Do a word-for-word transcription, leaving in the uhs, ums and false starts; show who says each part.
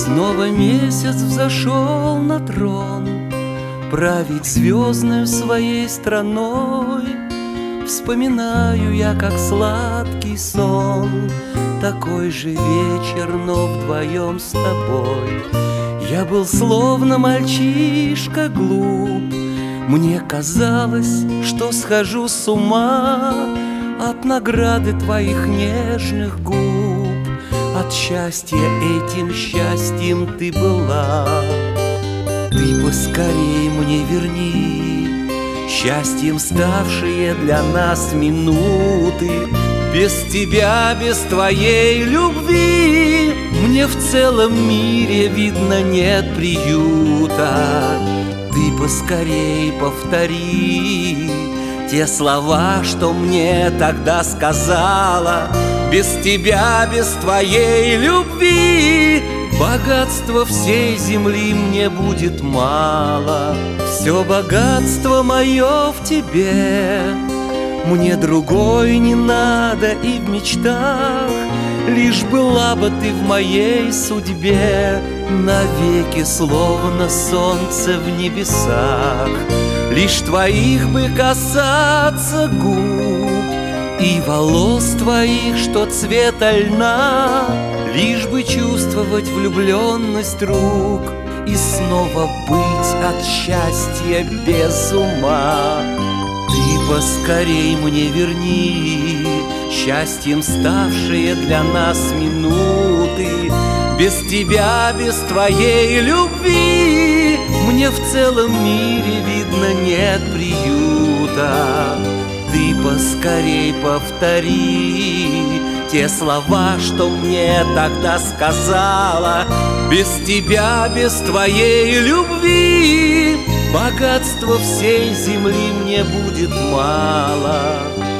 Speaker 1: Снова месяц взошел на трон, править звездную своей страной. Вспоминаю я, как сладкий сон, такой же вечер, но вдвоем с тобой. Я был словно мальчишка глуп, мне казалось, что схожу с ума от награды твоих нежных губ. От счастья этим счастьем ты была. Ты поскорей мне верни счастьем ставшие для нас минуты. Без тебя, без твоей любви мне в целом мире, видно, нет приюта. Ты поскорей повтори те слова, что мне тогда сказала. Без тебя, без твоей любви богатства всей земли мне будет мало. Все богатство мое в тебе, мне другой не надо и в мечтах. Лишь была бы ты в моей судьбе, навеки словно солнце в небесах. Лишь твоих бы касаться губ и волос твоих, что цвета льна. Лишь бы чувствовать влюбленность рук и снова быть от счастья без ума. Ты поскорей мне верни счастьем ставшие для нас минуты. Без тебя, без твоей любви мне в целом мире, видно, нет приюта. Ты поскорей повтори те слова, что мне тогда сказала. Без тебя, без твоей любви богатства всей земли мне будет мало.